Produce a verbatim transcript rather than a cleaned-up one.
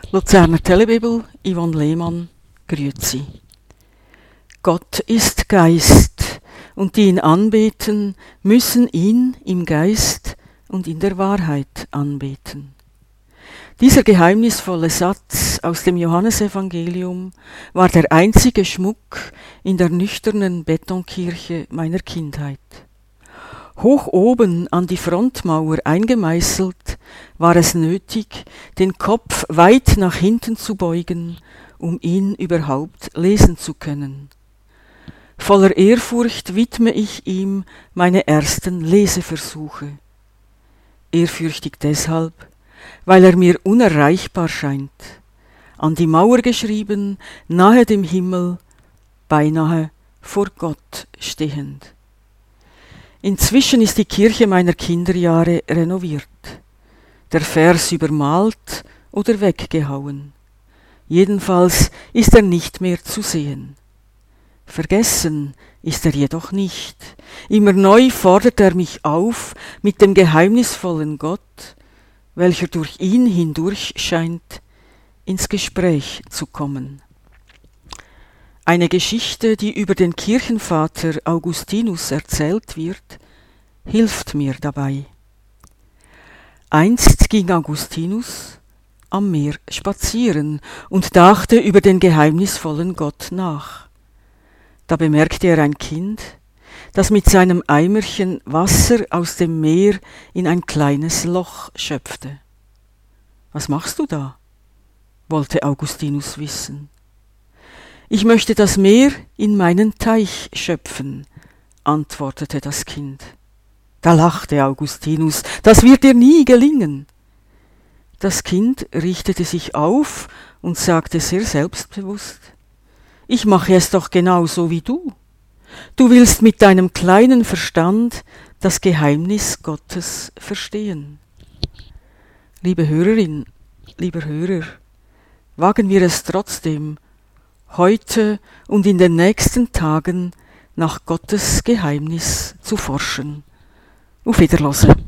Luzerner Telebibel, Yvonne Lehmann, grüezi. Gott ist Geist, und die ihn anbeten, müssen ihn im Geist und in der Wahrheit anbeten. Dieser geheimnisvolle Satz aus dem Johannesevangelium war der einzige Schmuck in der nüchternen Betonkirche meiner Kindheit. Hoch oben an die Frontmauer eingemeißelt war es nötig, den Kopf weit nach hinten zu beugen, um ihn überhaupt lesen zu können. Voller Ehrfurcht widme ich ihm meine ersten Leseversuche. Ehrfürchtig deshalb, weil er mir unerreichbar scheint, an die Mauer geschrieben, nahe dem Himmel, beinahe vor Gott stehend. Inzwischen ist die Kirche meiner Kinderjahre renoviert, der Vers übermalt oder weggehauen. Jedenfalls ist er nicht mehr zu sehen. Vergessen ist er jedoch nicht. Immer neu fordert er mich auf mit dem geheimnisvollen Gott, welcher durch ihn hindurch scheint, ins Gespräch zu kommen. Eine Geschichte, die über den Kirchenvater Augustinus erzählt wird, hilft mir dabei. Einst ging Augustinus am Meer spazieren und dachte über den geheimnisvollen Gott nach. Da bemerkte er ein Kind, das mit seinem Eimerchen Wasser aus dem Meer in ein kleines Loch schöpfte. »Was machst du da?« wollte Augustinus wissen. »Ich möchte das Meer in meinen Teich schöpfen«, antwortete das Kind. Da lachte Augustinus, »das wird dir nie gelingen.« Das Kind richtete sich auf und sagte sehr selbstbewusst, »Ich mache es doch genauso wie du. Du willst mit deinem kleinen Verstand das Geheimnis Gottes verstehen.« Liebe Hörerin, lieber Hörer, wagen wir es trotzdem, heute und in den nächsten Tagen nach Gottes Geheimnis zu forschen. Auf Wiederhören.